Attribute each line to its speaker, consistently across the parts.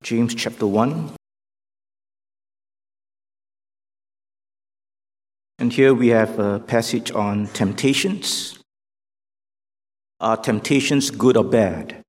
Speaker 1: James chapter 1. And here we have a passage on temptations. Are temptations good or bad?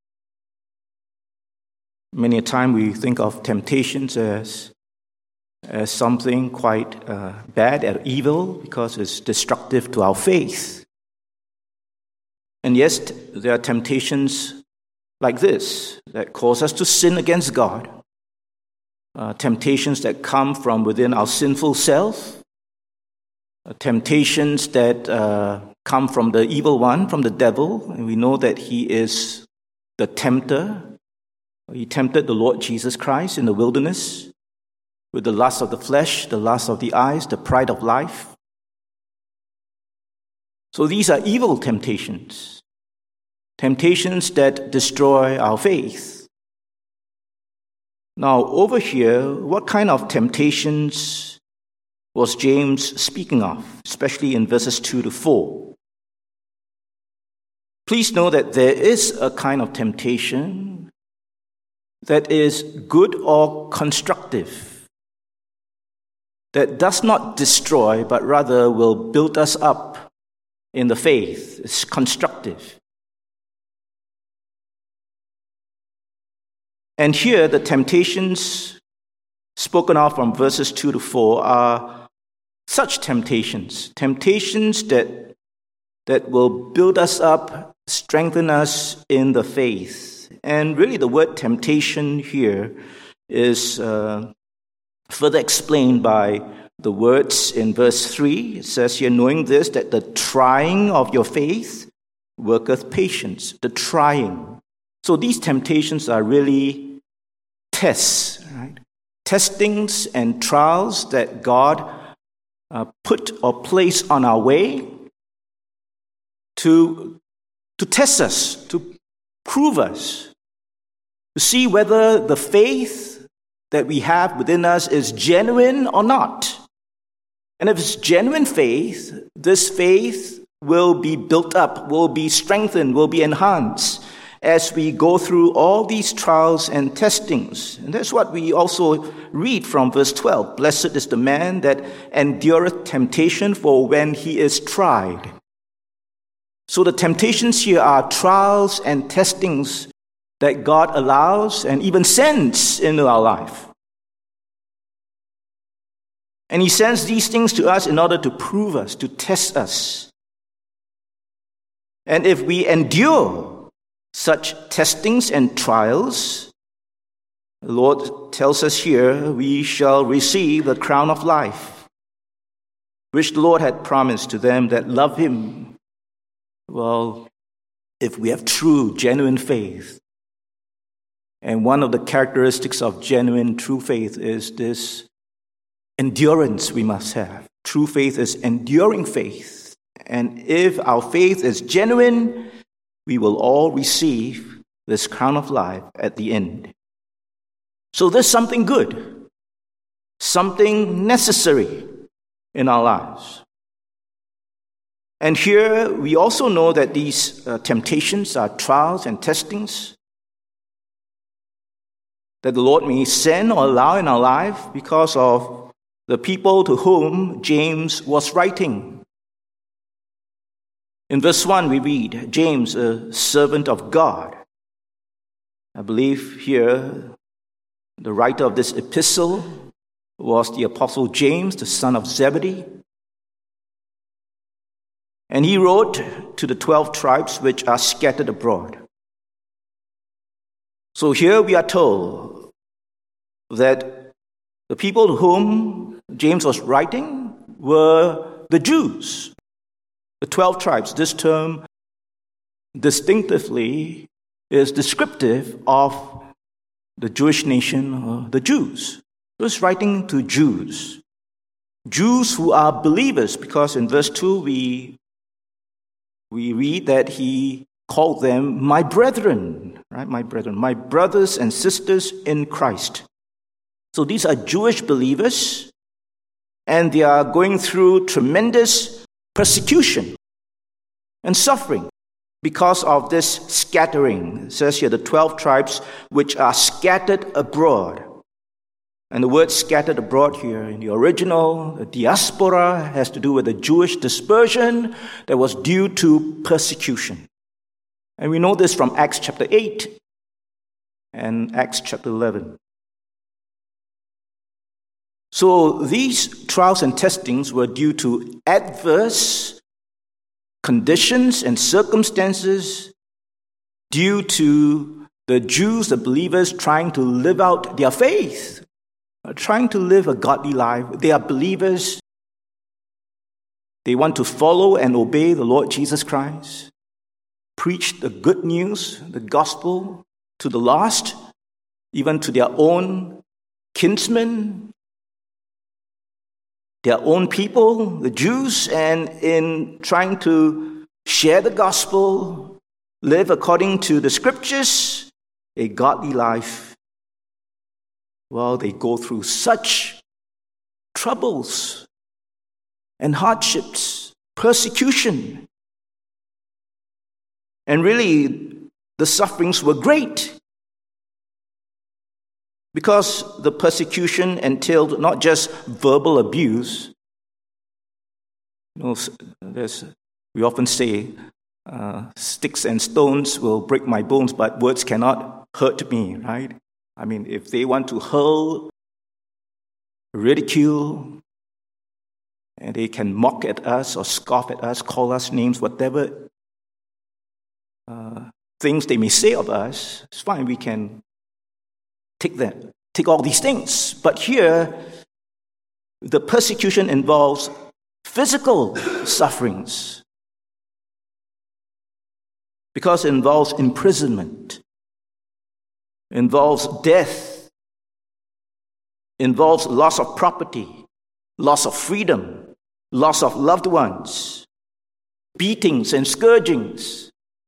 Speaker 1: Many a time we think of temptations as something quite bad or evil because it's destructive to our faith. And yes, there are temptations like this that cause us to sin against God. Temptations that come from within our sinful self. Temptations that come from the evil one, from the devil. And we know that he is the tempter. He tempted the Lord Jesus Christ in the wilderness with the lust of the flesh, the lust of the eyes, the pride of life. So these are evil temptations. Temptations that destroy our faith. Now, over here, what kind of temptations was James speaking of, especially in verses 2 to 4? Please know that there is a kind of temptation that is good or constructive, that does not destroy, but rather will build us up in the faith. It's constructive. And here, the temptations spoken of from verses 2 to 4 are such temptations that will build us up, strengthen us in the faith. And really the word temptation here is further explained by the words in verse 3. It says here, knowing this, that the trying of your faith worketh patience. The trying. So these temptations are really tests, right? Testings and trials that God put or place on our way to test us, to prove us, to see whether the faith that we have within us is genuine or not. And if it's genuine faith, this faith will be built up, will be strengthened, will be enhanced as we go through all these trials and testings. And that's what we also read from verse 12. Blessed is the man that endureth temptation, for when he is tried. So the temptations here are trials and testings that God allows and even sends into our life. And he sends these things to us in order to prove us, to test us. And if we endure such testings and trials, the Lord tells us here, we shall receive the crown of life, which the Lord had promised to them that love him. Well, if we have true, genuine faith, and one of the characteristics of genuine, true faith is this endurance we must have. True faith is enduring faith. And if our faith is genuine, we will all receive this crown of life at the end. So there's something good, something necessary in our lives. And here we also know that these temptations are trials and testings that the Lord may send or allow in our life because of the people to whom James was writing. In verse 1 we read, James, a servant of God. I believe here the writer of this epistle was the Apostle James, the son of Zebedee. And he wrote to the 12 tribes which are scattered abroad. So here we are told that the people to whom James was writing were the Jews. The 12 tribes. This term distinctively is descriptive of the Jewish nation, the Jews. He was writing to Jews. Jews who are believers, because in verse 2 we read that he called them my brethren, right? My brethren, my brothers and sisters in Christ. So these are Jewish believers, and they are going through tremendous persecution and suffering. because of this scattering. It says here, the 12 tribes which are scattered abroad. And the word scattered abroad here in the original, the diaspora, has to do with the Jewish dispersion that was due to persecution. And we know this from Acts chapter 8 and Acts chapter 11. So these trials and testings were due to adverse conditions and circumstances, due to the Jews, the believers, trying to live out their faith, trying to live a godly life. They are believers. They want to follow and obey the Lord Jesus Christ, preach the good news, the gospel to the lost, even to their own kinsmen, their own people, the Jews, and in trying to share the gospel, live according to the scriptures, a godly life. Well, they go through such troubles and hardships, persecution. And really, the sufferings were great because the persecution entailed not just verbal abuse. We often say, sticks and stones will break my bones, but words cannot hurt me, right? I mean, if they want to hurl, ridicule, and they can mock at us or scoff at us, call us names, whatever things they may say of us, it's fine, we can take all these things. But here, the persecution involves physical sufferings because it involves imprisonment, involves death, involves loss of property, loss of freedom, loss of loved ones, beatings and scourgings,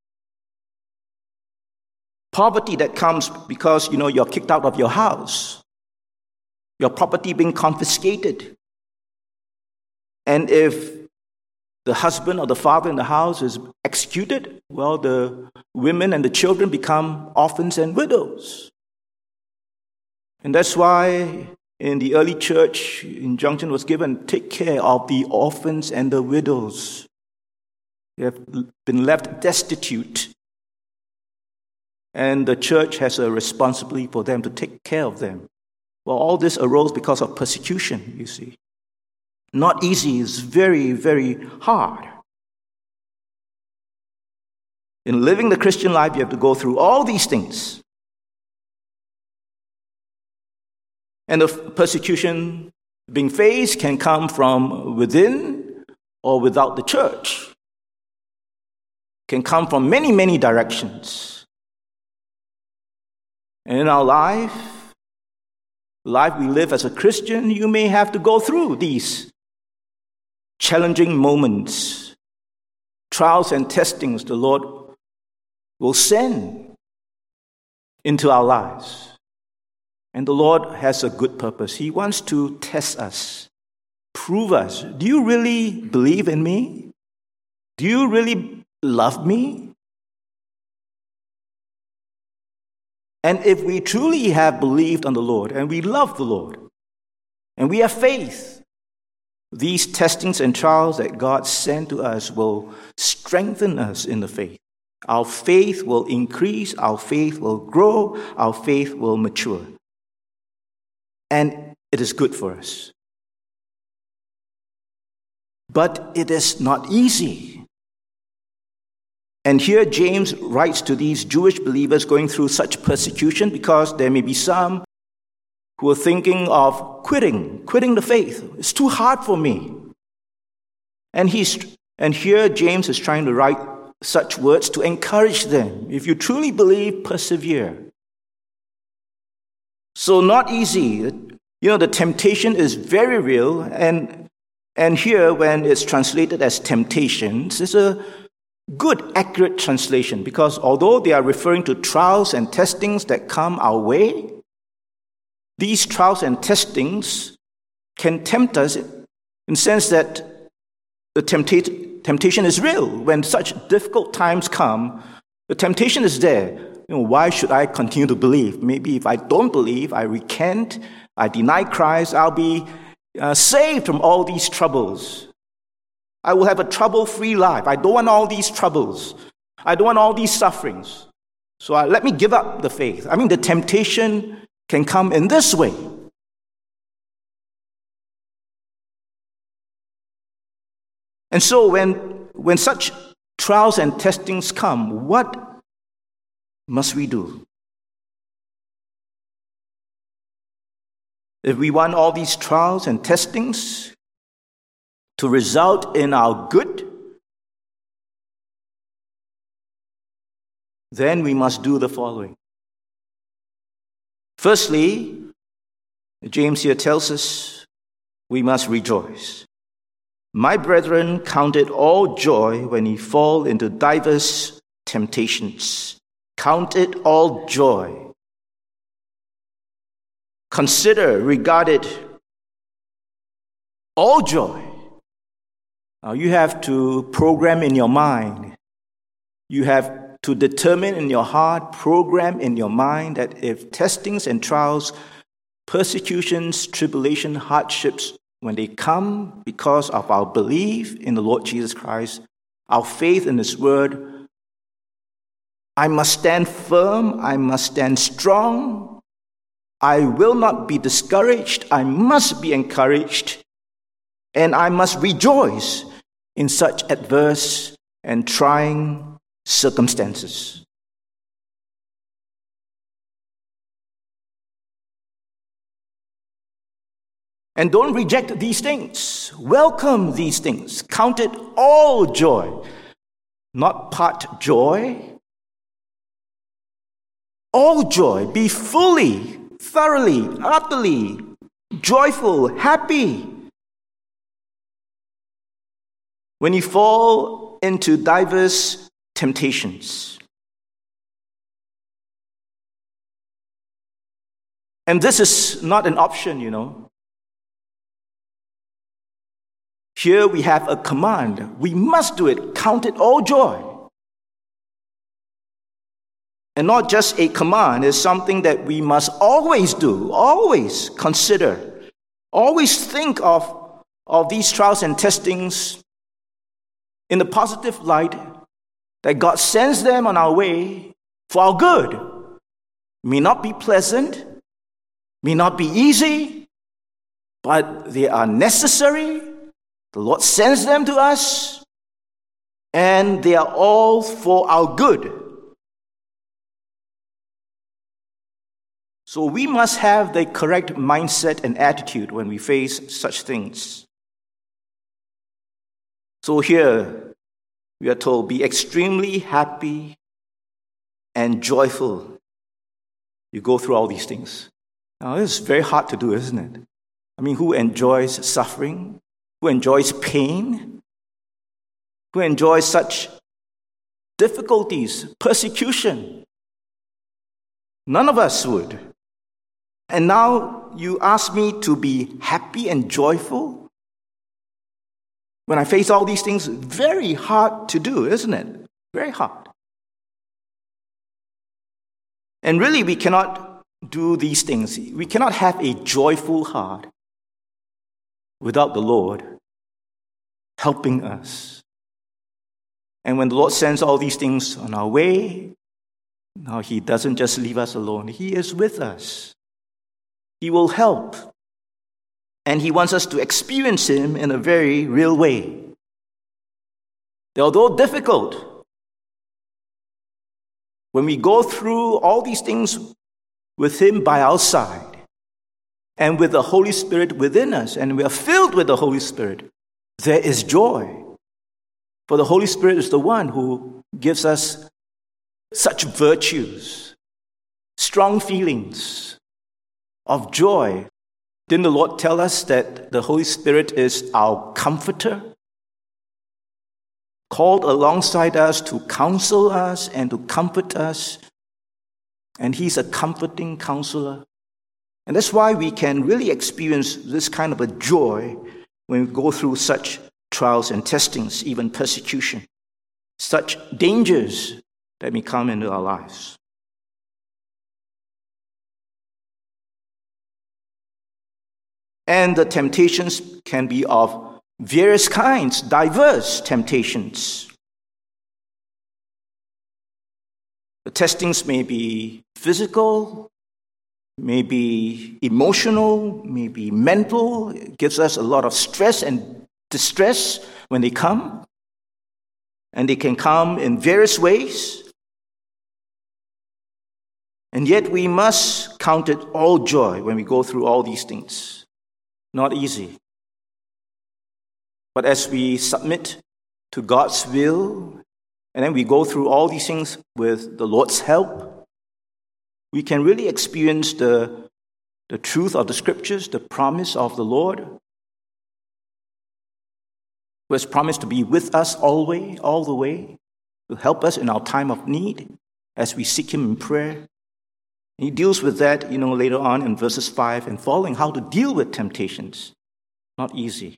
Speaker 1: poverty that comes because, you're kicked out of your house, your property being confiscated. And if the husband or the father in the house is executed, well, the women and the children become orphans and widows. And that's why in the early church, injunction was given, take care of the orphans and the widows. They have been left destitute. And the church has a responsibility for them to take care of them. Well, all this arose because of persecution, you see. Not easy, it's very, very hard. In living the Christian life, you have to go through all these things. And the persecution being faced can come from within or without the church. Can come from many, many directions. And in our life we live as a Christian, you may have to go through these challenging moments, trials and testings the Lord will send into our lives. And the Lord has a good purpose. He wants to test us, prove us. Do you really believe in me? Do you really love me? And if we truly have believed on the Lord, and we love the Lord, and we have faith, these testings and trials that God sent to us will strengthen us in the faith. Our faith will increase, our faith will grow, our faith will mature. And it is good for us. But it is not easy. And here James writes to these Jewish believers going through such persecution because there may be some who are thinking of quitting the faith. It's too hard for me. And here James is trying to write such words to encourage them. If you truly believe, persevere. So not easy. The temptation is very real. And here, when it's translated as temptations, it's a good, accurate translation. Because although they are referring to trials and testings that come our way, these trials and testings can tempt us in the sense that the temptation is real. When such difficult times come, the temptation is there. Why should I continue to believe? Maybe if I don't believe, I recant, I deny Christ, I'll be saved from all these troubles. I will have a trouble-free life. I don't want all these troubles. I don't want all these sufferings. So let me give up the faith. The temptation can come in this way. And so when such trials and testings come, what must we do? If we want all these trials and testings to result in our good, then we must do the following. Firstly, James here tells us we must rejoice. My brethren, count it all joy when ye fall into diverse temptations. Count it all joy. Consider, regard it all joy. Now you have to program in your mind. You have to determine in your heart, program in your mind that if testings and trials, persecutions, tribulation, hardships, when they come because of our belief in the Lord Jesus Christ, our faith in His Word, I must stand firm, I must stand strong, I will not be discouraged, I must be encouraged, and I must rejoice in such adverse and trying circumstances. And don't reject these things. Welcome these things. Count it all joy, not part joy. All joy. Be fully, thoroughly, utterly joyful, happy. When you fall into diverse temptations. And this is not an option, Here we have a command. We must do it. Count it all joy. And not just a command, it's something that we must always do, always consider, always think of these trials and testings in the positive light that God sends them on our way for our good. May not be pleasant, may not be easy, but they are necessary. The Lord sends them to us, and they are all for our good. So we must have the correct mindset and attitude when we face such things. So here we are told, be extremely happy and joyful. You go through all these things. Now, it's very hard to do, isn't it? Who enjoys suffering? Who enjoys pain? Who enjoys such difficulties, persecution? None of us would. And now you ask me to be happy and joyful? When I face all these things, very hard to do, isn't it? Very hard. And really, we cannot do these things. We cannot have a joyful heart without the Lord helping us. And when the Lord sends all these things on our way, now He doesn't just leave us alone. He is with us. He will help. And He wants us to experience Him in a very real way. Although difficult, when we go through all these things with Him by our side, and with the Holy Spirit within us, and we are filled with the Holy Spirit, there is joy. For the Holy Spirit is the one who gives us such virtues, strong feelings of joy. Didn't the Lord tell us that the Holy Spirit is our comforter, called alongside us to counsel us and to comfort us? And He's a comforting counselor. And that's why we can really experience this kind of a joy when we go through such trials and testings, even persecution, such dangers that may come into our lives. And the temptations can be of various kinds, diverse temptations. The testings may be physical, may be emotional, may be mental. It gives us a lot of stress and distress when they come. And they can come in various ways. And yet we must count it all joy when we go through all these things. Not easy. But as we submit to God's will, and then we go through all these things with the Lord's help, we can really experience the truth of the Scriptures, the promise of the Lord, who has promised to be with us always, all the way, to help us in our time of need as we seek Him in prayer. He deals with that, later on in verses 5 and following, how to deal with temptations. Not easy.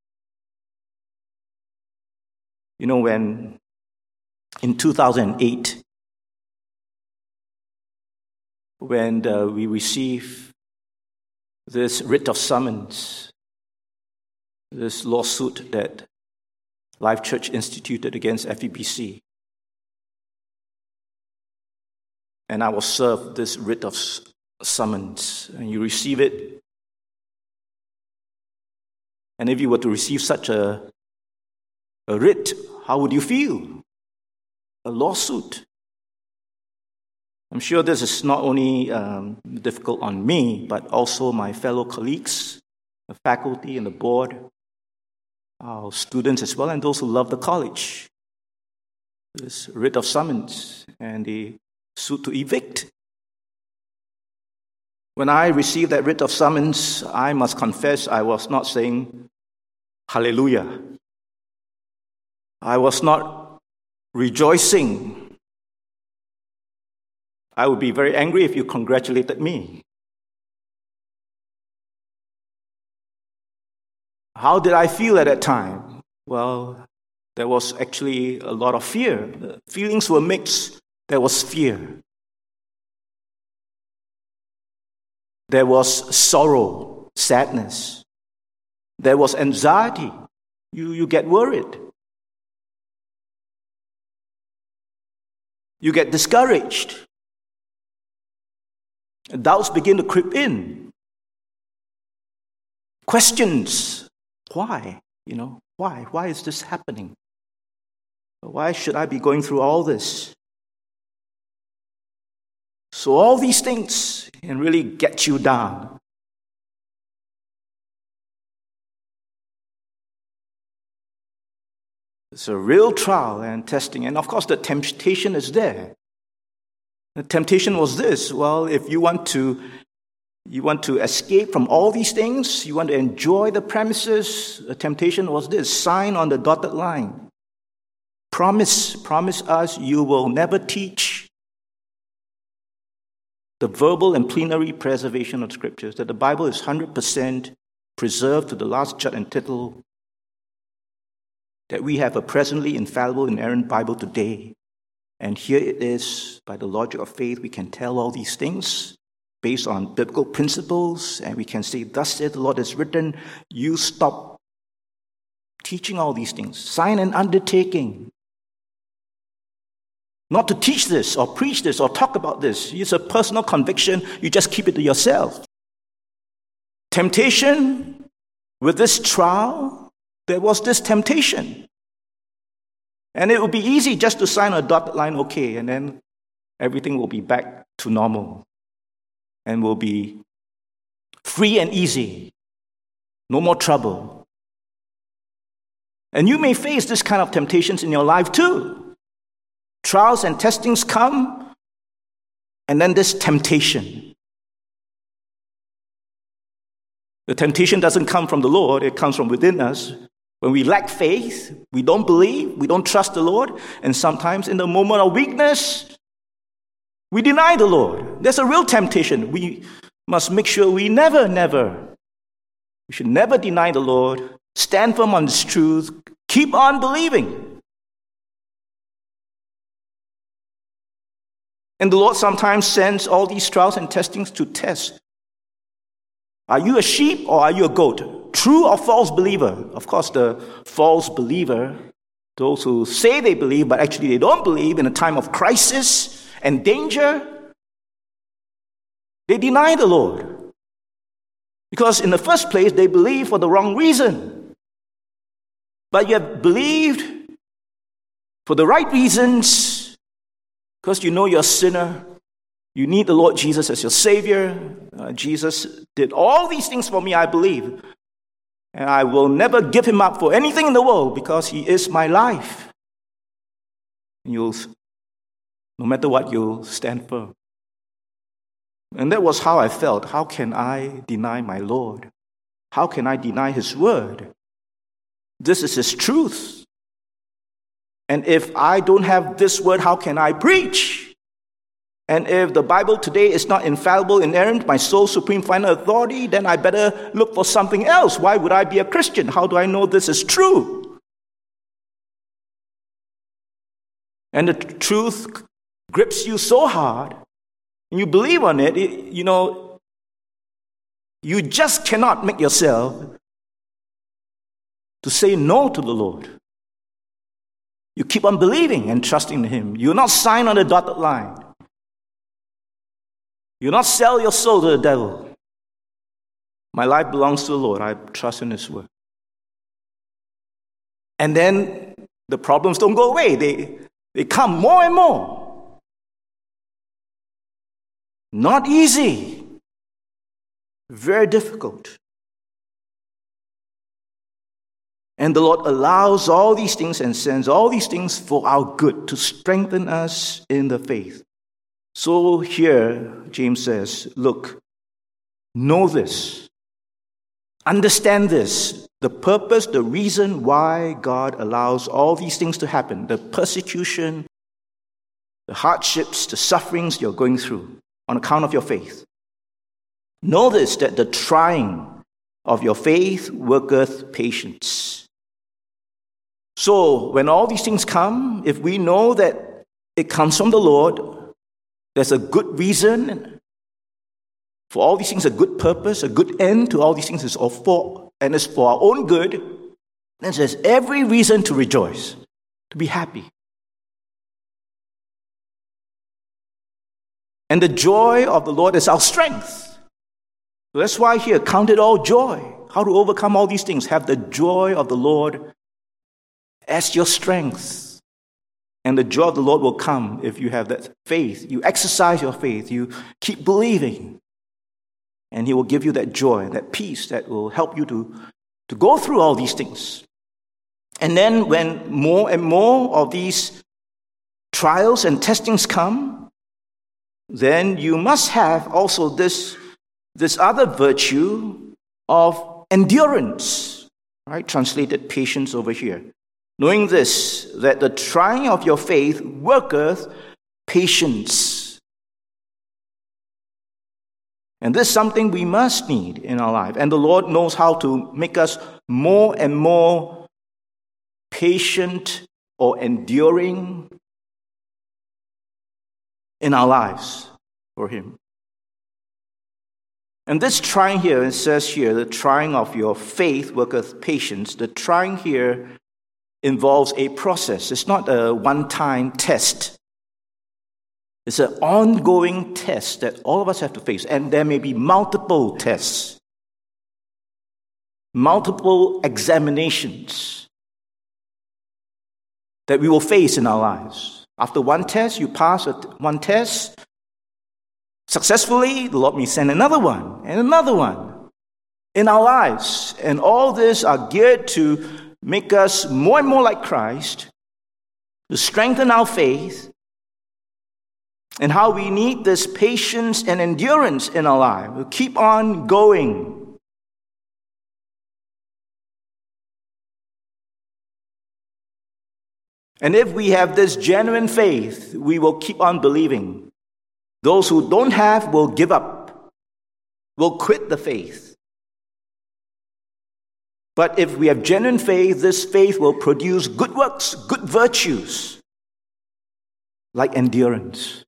Speaker 1: When in 2008, when we received this writ of summons, this lawsuit that Life Church instituted against FEBC, and I was served this writ of summons, and you receive it. And if you were to receive such a writ, how would you feel? A lawsuit. I'm sure this is not only difficult on me, but also my fellow colleagues, the faculty and the board, our students as well, and those who love the college. This writ of summons and the suit to evict. When I received that writ of summons, I must confess I was not saying hallelujah. I was not rejoicing. I would be very angry if you congratulated me. How did I feel at that time? Well, there was actually a lot of fear. The feelings were mixed. There was fear. There was sorrow, sadness. There was anxiety. You get worried. You get discouraged. Doubts begin to creep in. Questions. Why? Why? Why is this happening? Why should I be going through all this? So all these things can really get you down. It's a real trial and testing. And of course, the temptation is there. The temptation was this. Well, if you want to escape from all these things, you want to enjoy the premises, the temptation was this. Sign on the dotted line. Promise us you will never teach the verbal and plenary preservation of Scriptures, that the Bible is 100% preserved to the last jot and tittle, that we have a presently infallible, inerrant Bible today. And here it is, by the logic of faith, we can tell all these things based on biblical principles, and we can say, thus saith the Lord is written, you stop teaching all these things. Sign an undertaking. Not to teach this or preach this or talk about this. It's a personal conviction. You just keep it to yourself. Temptation with this trial, there was this temptation. And it would be easy just to sign a dotted line, okay, and then everything will be back to normal. And will be free and easy. No more trouble. And you may face this kind of temptations in your life too. Trials and testings come, and then this temptation. The temptation doesn't come from the Lord, it comes from within us. When we lack faith, we don't believe, we don't trust the Lord, and sometimes in the moment of weakness, we deny the Lord. There's a real temptation. We must make sure we should never deny the Lord stand firm on this truth, keep on believing. And the Lord sometimes sends all these trials and testings to test. Are you a sheep or are you a goat? True or false believer? Of course, the false believer, those who say they believe, but actually they don't believe in a time of crisis and danger, they deny the Lord. Because in the first place, they believe for the wrong reason. But you have believed for the right reasons, because you know you're a sinner. You need the Lord Jesus as your Savior. Jesus did all these things for me, I believe. And I will never give him up for anything in the world because he is my life. And no matter what, you'll stand firm. And that was how I felt. How can I deny my Lord? How can I deny his word? This is his truth. And if I don't have this word, how can I preach? And if the Bible today is not infallible, inerrant, my sole supreme final authority, then I better look for something else. Why would I be a Christian? How do I know this is true? And the truth grips you so hard, and you believe on it, you just cannot make yourself to say no to the Lord. You keep on believing and trusting in him. You will not sign on the dotted line. You will not sell your soul to the devil. My life belongs to the Lord. I trust in his word. And then the problems don't go away. They come more and more. Not easy. Very difficult. And the Lord allows all these things and sends all these things for our good, to strengthen us in the faith. So here, James says, look, know this. Understand this. The purpose, the reason why God allows all these things to happen, the persecution, the hardships, the sufferings you're going through on account of your faith. Know this, that the trying of your faith worketh patience. So when all these things come, if we know that it comes from the Lord, there's a good reason for all these things, a good purpose, a good end to all these things, and it's for our own good, then there's every reason to rejoice, to be happy. And the joy of the Lord is our strength. So that's why here, count it all joy. How to overcome all these things. Have the joy of the Lord as your strength. And the joy of the Lord will come if you have that faith. You exercise your faith. You keep believing. And he will give you that joy, that peace that will help you to go through all these things. And then when more and more of these trials and testings come, then you must have also this other virtue of endurance, right? Translated patience over here. Knowing this, that the trying of your faith worketh patience. And this is something we must need in our life. And the Lord knows how to make us more and more patient or enduring in our lives for him. And this trying here, it says here, the trying of your faith worketh patience. The trying here involves a process. It's not a one-time test. It's an ongoing test that all of us have to face. And there may be multiple tests, multiple examinations that we will face in our lives. After one test, you pass one test successfully, the Lord may send another one and another one in our lives. And all this are geared to make us more and more like Christ, to strengthen our faith, and how we need this patience and endurance in our life. We keep on going. And if we have this genuine faith, we will keep on believing. Those who don't have will give up, will quit the faith. But if we have genuine faith, this faith will produce good works, good virtues, like endurance.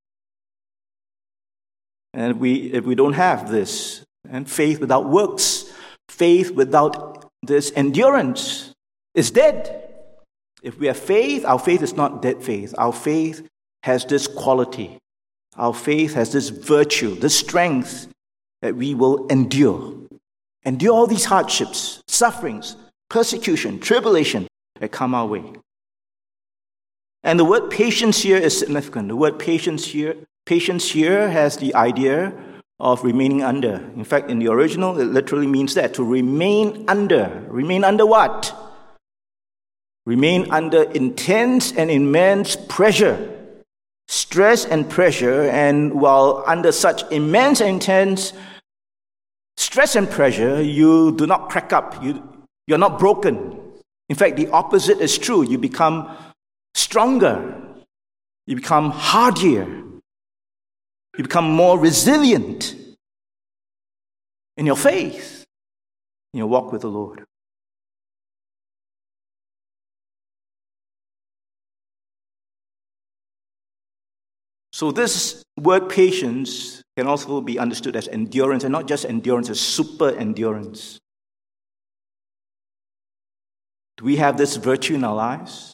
Speaker 1: And if we don't have this, and faith without works, faith without this endurance is dead. If we have faith, our faith is not dead faith. Our faith has this quality. Our faith has this virtue, this strength that we will endure. Endure all these hardships, sufferings, persecution, tribulation that come our way. And the word patience here is significant. The word patience here has the idea of remaining under. In fact, in the original, it literally means that, to remain under. Remain under what? Remain under intense and immense pressure, stress and pressure, and while under such immense and intense stress and pressure, you do not crack up. You're not broken. In fact, the opposite is true. You become stronger. You become hardier. You become more resilient in your faith, in your walk with the Lord. So this word patience can also be understood as endurance, and not just endurance, as super endurance. Do we have this virtue in our lives?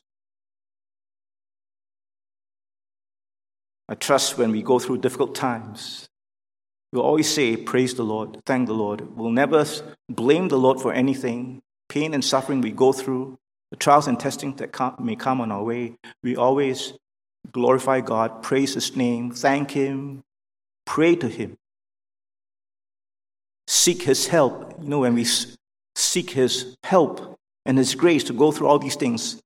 Speaker 1: I trust when we go through difficult times, we'll always say, praise the Lord, thank the Lord. We'll never blame the Lord for anything. Pain and suffering we go through, the trials and testing that may come on our way, we always glorify God, praise His name, thank Him, pray to Him. Seek His help. You know, when we seek His help and His grace to go through all these things,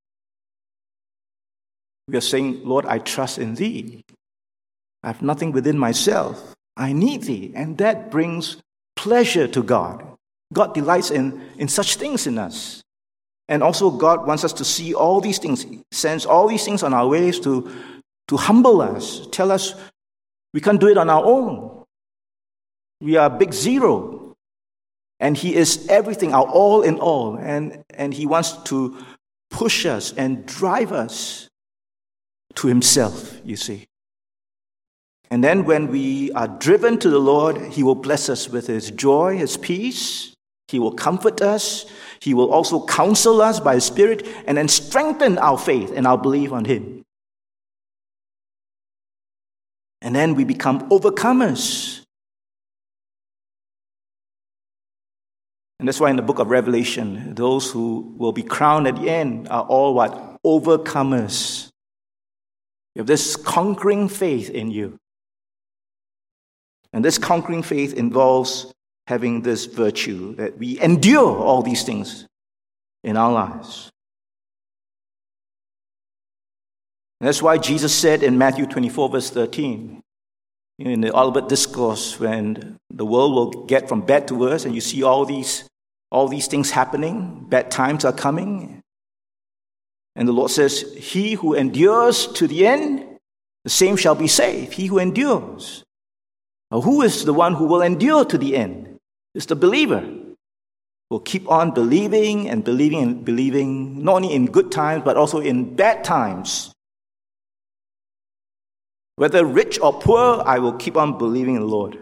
Speaker 1: we are saying, Lord, I trust in Thee. I have nothing within myself. I need Thee. And that brings pleasure to God. God delights in such things in us. And also God wants us to see all these things, sends all these things on our ways to humble us, tell us we can't do it on our own. We are big zero. And He is everything, our all in all. And He wants to push us and drive us to Himself, you see. And then when we are driven to the Lord, He will bless us with His joy, His peace. He will comfort us. He will also counsel us by His Spirit and then strengthen our faith and our belief on Him. And then we become overcomers. And that's why in the book of Revelation, those who will be crowned at the end are all what? Overcomers. You have this conquering faith in you. And this conquering faith involves having this virtue that we endure all these things in our lives. And that's why Jesus said in Matthew 24, verse 13, in the Olivet Discourse, when the world will get from bad to worse, and you see all these things happening, bad times are coming. And the Lord says, he who endures to the end, the same shall be saved. He who endures. Now, who is the one who will endure to the end? It's the believer. Will keep on believing and believing and believing, not only in good times, but also in bad times. Whether rich or poor, I will keep on believing in the Lord.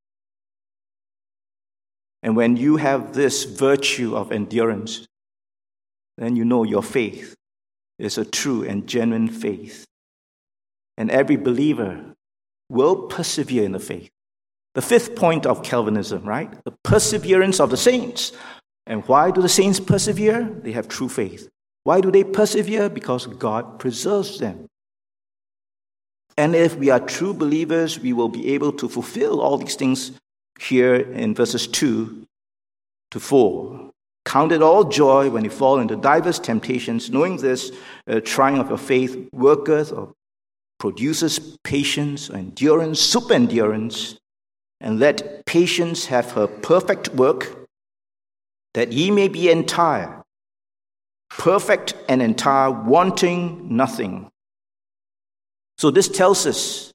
Speaker 1: And when you have this virtue of endurance, then you know your faith is a true and genuine faith. And every believer will persevere in the faith. The fifth point of Calvinism, right? The perseverance of the saints. And why do the saints persevere? They have true faith. Why do they persevere? Because God preserves them. And if we are true believers, we will be able to fulfill all these things here in verses 2 to 4. Count it all joy when you fall into diverse temptations, knowing this, trying of your faith worketh or produces patience, endurance, superendurance, and let patience have her perfect work, that ye may be entire, perfect and entire, wanting nothing. So this tells us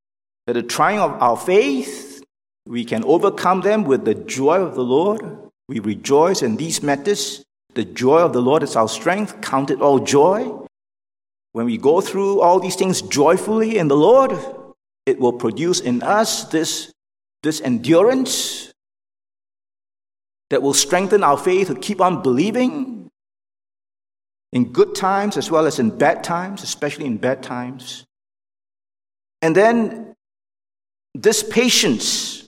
Speaker 1: that the trying of our faith, we can overcome them with the joy of the Lord. We rejoice in these matters. The joy of the Lord is our strength. Count it all joy. When we go through all these things joyfully in the Lord, it will produce in us this endurance that will strengthen our faith to keep on believing in good times as well as in bad times, especially in bad times. And then this patience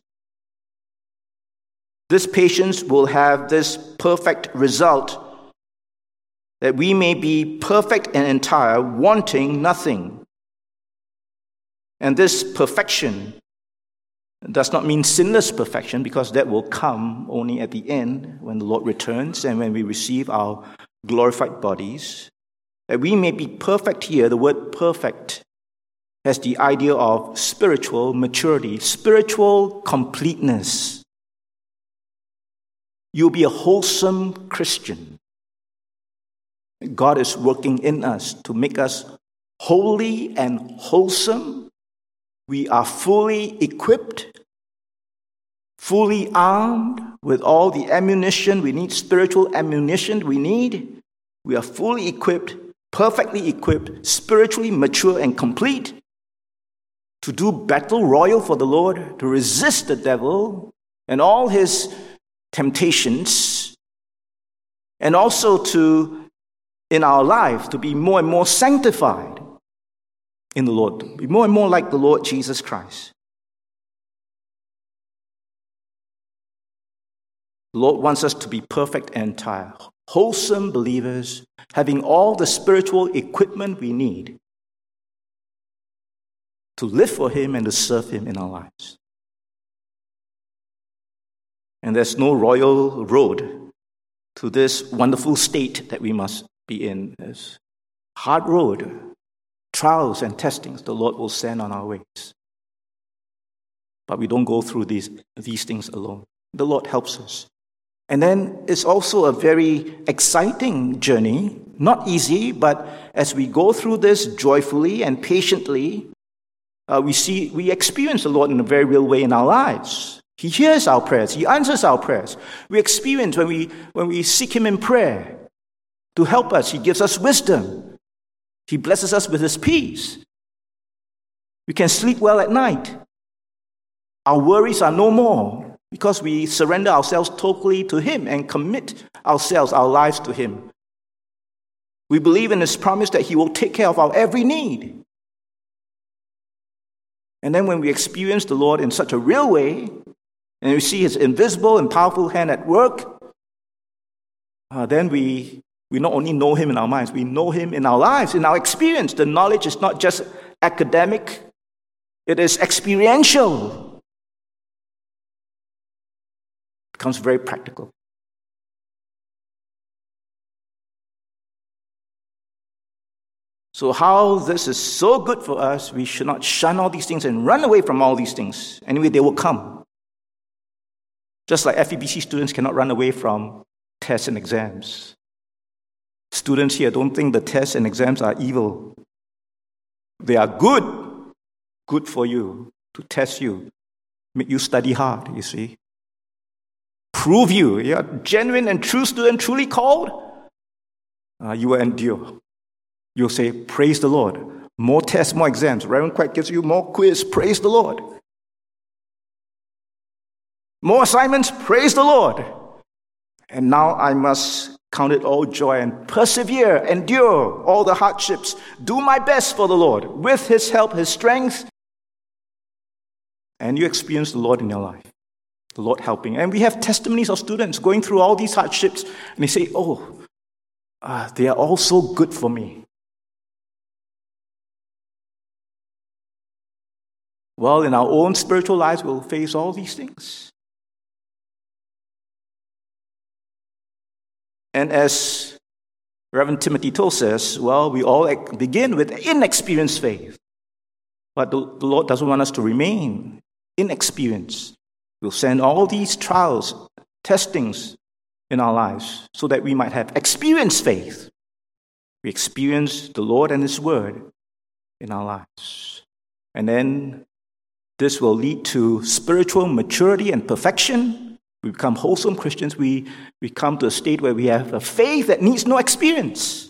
Speaker 1: will have this perfect result, that we may be perfect and entire, wanting nothing. And this perfection does not mean sinless perfection, because that will come only at the end when the Lord returns and when we receive our glorified bodies. That we may be perfect here, the word perfect has the idea of spiritual maturity, spiritual completeness. You'll be a wholesome Christian. God is working in us to make us holy and wholesome. We are fully equipped, fully armed with all the ammunition we need, spiritual ammunition we need. We are fully equipped, perfectly equipped, spiritually mature and complete to do battle royal for the Lord, to resist the devil and all his temptations, and also to, in our life, to be more and more sanctified in the Lord, to be more and more like the Lord Jesus Christ. The Lord wants us to be perfect and entire, wholesome believers, having all the spiritual equipment we need to live for Him and to serve Him in our lives. And there's no royal road to this wonderful state that we must be in. There's hard road, trials and testings the Lord will send on our ways. But we don't go through these things alone. The Lord helps us. And then it's also a very exciting journey, not easy, but as we go through this joyfully and patiently, we experience the Lord in a very real way in our lives. He hears our prayers. He answers our prayers. We experience when we seek Him in prayer to help us. He gives us wisdom. He blesses us with His peace. We can sleep well at night. Our worries are no more because we surrender ourselves totally to Him and commit ourselves, our lives to Him. We believe in His promise that He will take care of our every need. And then when we experience the Lord in such a real way, and we see His invisible and powerful hand at work, then we not only know Him in our minds, we know Him in our lives, in our experience. The knowledge is not just academic, it is experiential. It becomes very practical. So how this is so good for us, we should not shun all these things and run away from all these things. Anyway, they will come. Just like FEBC students cannot run away from tests and exams. Students here, don't think the tests and exams are evil. They are good for you, to test you, make you study hard, you see. Prove you're a genuine and true student, truly called, you will endure. You'll say, praise the Lord. More tests, more exams. Reverend Quack gives you more quiz, praise the Lord. More assignments, praise the Lord. And now I must count it all joy and persevere, endure all the hardships, do my best for the Lord, with His help, His strength. And you experience the Lord in your life, the Lord helping. And we have testimonies of students going through all these hardships, and they say, they are all so good for me. Well, in our own spiritual lives, we'll face all these things. And as Reverend Timothy Toll says, well, we all begin with inexperienced faith. But the Lord doesn't want us to remain inexperienced. We'll send all these trials, testings in our lives so that we might have experienced faith. We experience the Lord and His Word in our lives. And then this will lead to spiritual maturity and perfection, We become wholesome Christians. We come to a state where we have a faith that needs no experience.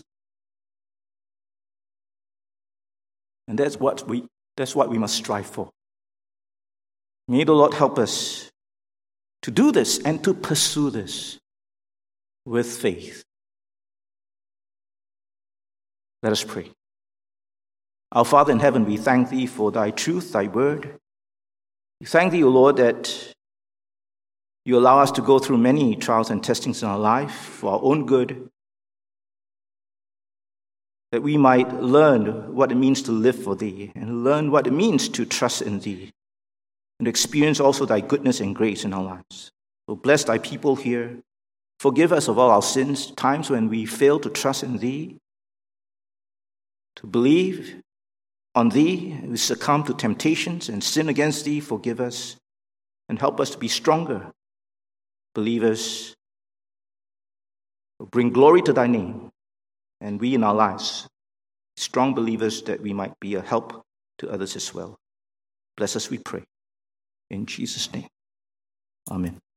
Speaker 1: And that's what we must strive for. May the Lord help us to do this and to pursue this with faith. Let us pray. Our Father in heaven, we thank Thee for Thy truth, Thy word. We thank Thee, O Lord, that You allow us to go through many trials and testings in our life for our own good, that we might learn what it means to live for Thee and learn what it means to trust in Thee and experience also Thy goodness and grace in our lives. So bless Thy people here. Forgive us of all our sins, times when we fail to trust in Thee, to believe on Thee, we succumb to temptations and sin against Thee. Forgive us and help us to be stronger believers. Bring glory to Thy name, and we in our lives, strong believers, that we might be a help to others as well. Bless us, we pray. In Jesus' name, amen.